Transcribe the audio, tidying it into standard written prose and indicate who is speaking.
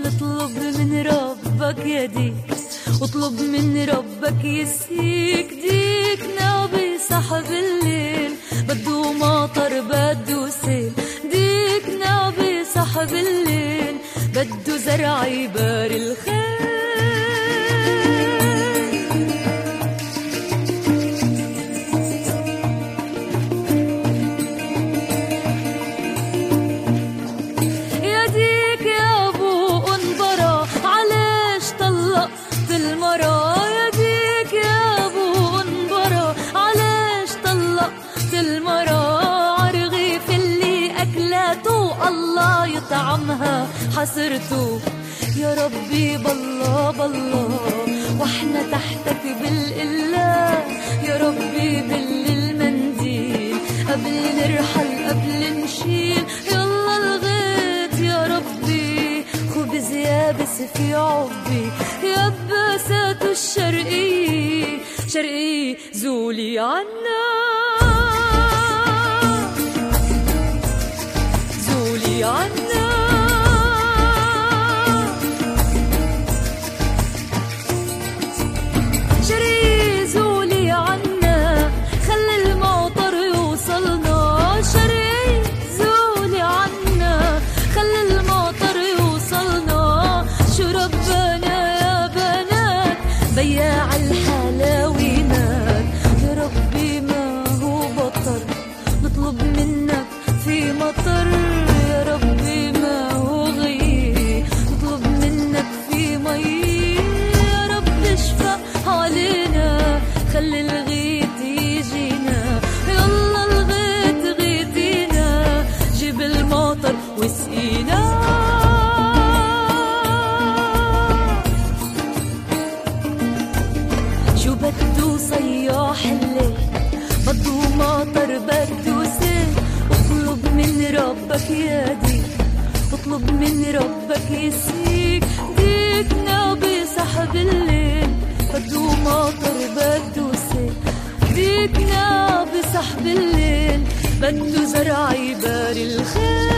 Speaker 1: اطلب من ربك يا ديك، اطلب من ربك يسقيك. ديك ناوي صاحب الليل، بده مطر بده سيل. ديك ناوي صاحب الليل، بده زرع يباري الخير. يا ديك يا ابو انبرا، علاش طلقت المرا؟ يا ديك يا ابو انبرا، علاش طلقت المرا؟ عرغيف اللي اكلته الله يطعمها حسرته. يا ربي بالله بالله واحنا تحتك بالله. يا ربي بل المنديل قبل نرحل قبل نشيل. يلا الغيت يا ربي خبز يابس في عبي. يبساته الشرقي شرقي زولي عنا، زولي عنا. شرقي زولي عنا، خلي المطر يوصلنا. شرقي زولي عنا، خلي المطر يوصلنا. شو ربنا يا بنات بياع الحلاوينات. يا ربي ما هو بطر نطلب منك في مطر. يا ربي ما هو غير نطلب منك في مي. يا رب اشفق علينا، خلي الغيث يجينا. يلا الغيث غيثينا، جيب المطر واسقينا. شو بدو صياح الليل، بدو مطر بدو سيل. اطلب من ربك يا ديك، اطلب من ربك يسقيك. ديك ناوي صاحب الليل، بدو مطر بدو سيل. ديك ناوي صاحب الليل، بدو زرع يباري الخير.